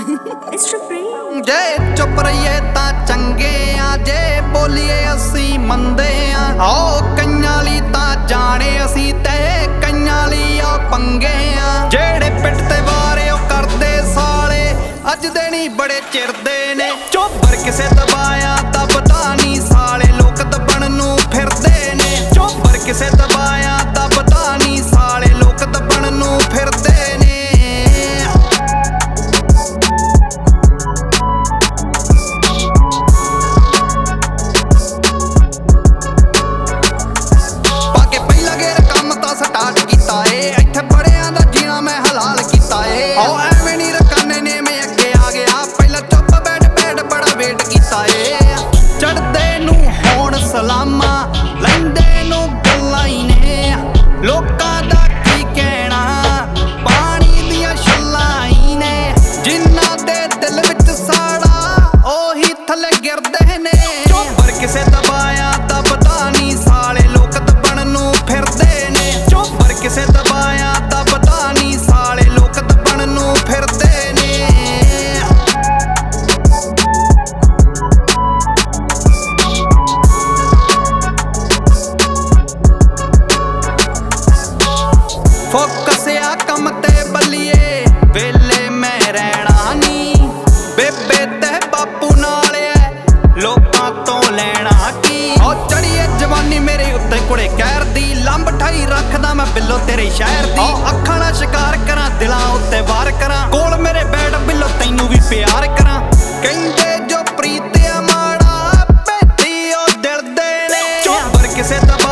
It's supreme. ਜੇ ਚੁੱਪ ਰਹੀਏ ਤਾਂ ਚੰਗੇ ਆ, ਜੇ ਬੋਲੀਏ ਅਸੀਂ ਮੰਦੇ ਆ। ਆਓ ਕਈਆਂ ਲਈ ਤਾਂ ਜਾਣੇ ਅਸੀਂ ਤੇ ਕਈਆਂ ਲਈ ਆ ਪੰਗੇ ਆ। ਜਿਹੜੇ ਪਿੱਠ ਤੇ ਵਾਰੇ ਉਹ ਕਰਦੇ ਸਾਲੇ, ਅੱਜ ਦੇ ਨਹੀਂ ਬੜੇ ਚਿਰਦੇ ਨੇ। ਚੋਬਰ ਕਿਸੇ ਦਬਾਇਆ ਦਬਦਾ ਨਹੀਂ ਸਾਲੇ, ਲੋਕ ਦਬਣ ਨੂੰ ਫਿਰਦੇ ਨੇ। ਚੋਬਰ ਕਿਸੇ ਦਬਾਇਆ ਦਬਦਾ ਨਹੀਂ ਸਾਲੇ, ਲੋਕ ਦਬਣ ਨੂੰ ਫਿਰਦੇ ਨੇ। ਸਟਾਰਟ ਕੀਤਾ ਏ ਇੱਥੇ ਬੜਿਆਂ ਦਾ ਜੀਣਾ ਮੈਂ ਹਲਾਲ ਕੀਤਾ ਏ। ਉਹ ਐਵੇਂ ਨੀ ਰਕਾਨੇ ਨੇ ਮੈਂ ਅੱਗੇ ਆ ਗਿਆ, ਪਹਿਲਾਂ ਚੁੱਪ ਬੈਠ ਬੜਾ ਵੇਟ ਕੀਤਾ ਏ। ਚੜਦੇ ਨੂੰ ਹੋਣ ਸਲਾਮਾਂ, ਲੈਂਦੇ ਨੂੰ ਗੱਲਾਂ ਹੀ ਨੇ। ਲੋਕਾਂ ਦਾ ਕੀ ਕਹਿਣਾ, ਪਾਣੀ ਦੀਆਂ ਛੱਲਾਂ ਹੀ ਨੇ। ਜਿਨ੍ਹਾਂ ਦੇ ਦਿਲ ਵਿੱਚ ਸਾੜਾ ਉਹੀ ਥੱਲੇ ਗਿਰਦੇ ਨੇ। ਚੋਬਰ ਕਿਸੇ ਦਬਾਇਆ ਦਬਦਾ ਨਹੀਂ ਸਾਲੇ, ਲੋਕ ਦਬਣ ਨੂੰ ਫਿਰਦੇ ਨੇ। ਚੋਬਰ ਕਿਸੇ ਦਬਾਇਆ ਦਬਦਾ ਨਹੀਂ ਸਾਲੇ, ਲੋਕ ਦਬਣ ਨੂੰ ਫਿਰਦੇ ਨੇ। ਫੋਕਸ ਆ ਕੰਮ ਤੇ ਬੱਲੀਏ, ਵੇਲੇ ਮੈਂ ਰਹਿਣਾ ਨੀ। ਬੇਬੇ ਤੇ ਬਾਪੂ ਨਾਲ ਐ, ਲੋਕਾਂ ਤੋਂ ਲੈਣਾ ਕੀ। ਉਹ ਚੜੀਏ ਜਵਾਨੀ ਮੇਰੇ ਉੱਤੇ ਕੁੜੇ ਕਹਿਰ ਦੀ, ਲੰਬ ਠਾਈ ਰੱਖਦਾ ਮੈਂ ਬਿੱਲੋ ਤੇਰੇ ਸ਼ਹਿਰ ਦੀ। ਅੱਖਾਂ ਨਾਲ ਸ਼ਿਕਾਰ ਕਰਾਂ, ਦਿਲਾਂ ਉੱਤੇ ਵਾਰ ਕਰਾਂ, ਕੋਲ ਮੇਰੇ ਬੈਠ ਬਿੱਲੋ ਤੈਨੂੰ ਵੀ ਪਿਆਰ ਕਰਾਂ। ਕਹਿੰਦੇ ਜੋ ਪ੍ਰੀਤ ਆ ਮਾੜਾ, ਭੇਤੀ ਉਹ ਦਿਲ ਦੇ ਨੇ। ਚੋਬਰ ਕਿਸੇ ਦਾ